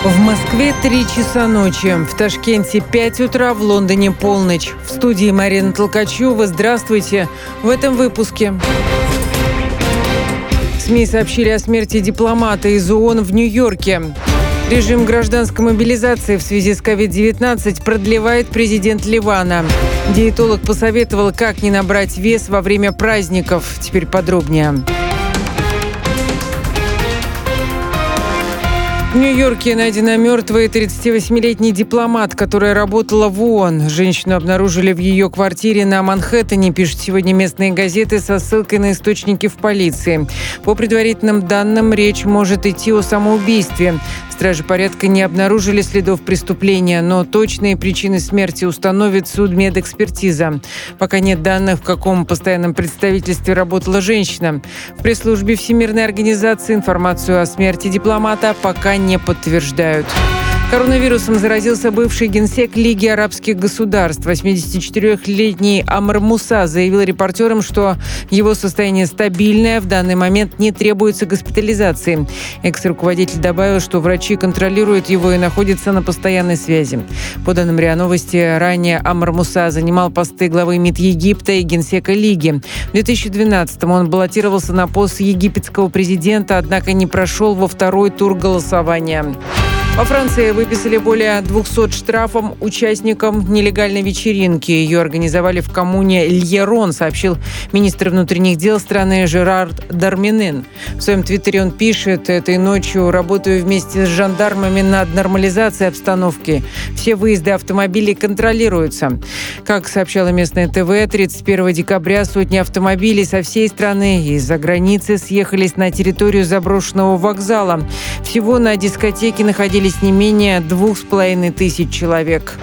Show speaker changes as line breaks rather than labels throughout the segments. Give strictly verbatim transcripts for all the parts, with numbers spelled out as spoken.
В Москве три часа ночи, в Ташкенте пять утра, в Лондоне полночь. В студии Марина Толкачева. Здравствуйте. В этом выпуске. СМИ сообщили о смерти дипломата из ООН в Нью-Йорке. Режим гражданской мобилизации в связи с ковид девятнадцать продлевает президент Ливана. Диетолог посоветовал, как не набрать вес во время праздников. Теперь подробнее. В Нью-Йорке найдена мертвая тридцативосьмилетний дипломат, которая работала в ООН. Женщину обнаружили в ее квартире на Манхэттене, пишут сегодня местные газеты со ссылкой на источники в полиции. По предварительным данным, речь может идти о самоубийстве. Стражи порядка не обнаружили следов преступления, но точные причины смерти установит судмедэкспертиза. Пока нет данных, в каком постоянном представительстве работала женщина. В пресс-службе Всемирной организации информацию о смерти дипломата пока не подтверждают. Коронавирусом заразился бывший генсек Лиги арабских государств. восьмидесятичетырёхлетний Амр Муса заявил репортерам, что его состояние стабильное, в данный момент не требуется госпитализации. Экс-руководитель добавил, что врачи контролируют его и находятся на постоянной связи. По данным РИА Новости, ранее Амр Муса занимал посты главы МИД Египта и генсека Лиги. В две тысячи двенадцатом он баллотировался на пост египетского президента, однако не прошел во второй тур голосования. Во Франции выписали более двухсот штрафов участникам нелегальной вечеринки. Ее организовали в коммуне Льерон, сообщил министр внутренних дел страны Жерард Дарменен. В своем твиттере он пишет: «Этой ночью работаю вместе с жандармами над нормализацией обстановки. Все выезды автомобилей контролируются». Как сообщало местное ТВ, тридцать первого декабря сотни автомобилей со всей страны и из-за границы съехались на территорию заброшенного вокзала. Всего на дискотеке находились не менее двух с половиной тысяч человек.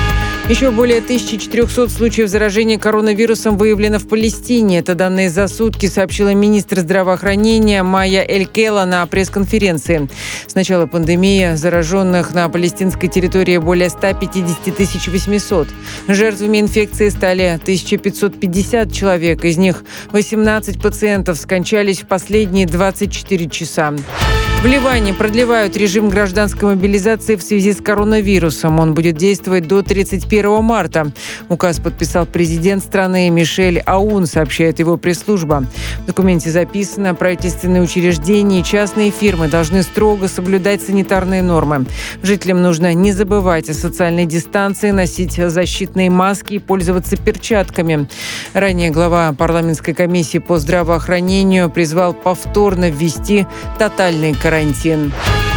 Еще более тысячи четырехсот случаев заражения коронавирусом выявлено в Палестине. Это данные за сутки, сообщила министр здравоохранения Майя Эль-Кейла на пресс-конференции. С начала пандемии зараженных на палестинской территории более ста пятидесяти тысяч восьмисот. Жертвами инфекции стали тысяча пятьсот пятьдесят человек. Из них восемнадцать пациентов скончались в последние двадцать четыре часа. В Ливане продлевают режим гражданской мобилизации в связи с коронавирусом. Он будет действовать до тридцать первого марта. Указ подписал президент страны Мишель Аун, сообщает его пресс-служба. В документе записано: правительственные учреждения и частные фирмы должны строго соблюдать санитарные нормы. Жителям нужно не забывать о социальной дистанции, носить защитные маски и пользоваться перчатками. Ранее глава парламентской комиссии по здравоохранению призвал повторно ввести тотальный карантин. Карантин.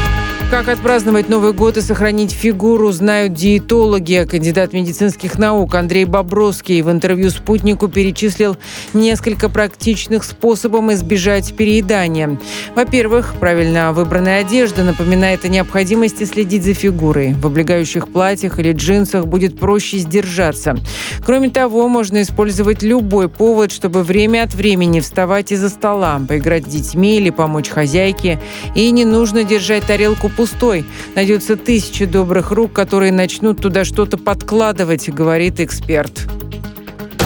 Как отпраздновать Новый год и сохранить фигуру, знают диетологи. Кандидат медицинских наук Андрей Бобровский в интервью «Спутнику» перечислил несколько практичных способов избежать переедания. Во-первых, правильно выбранная одежда напоминает о необходимости следить за фигурой. В облегающих платьях или джинсах будет проще сдержаться. Кроме того, можно использовать любой повод, чтобы время от времени вставать из-за стола, поиграть с детьми или помочь хозяйке. И не нужно держать тарелку пустой. Найдется тысяча добрых рук, которые начнут туда что-то подкладывать, говорит эксперт.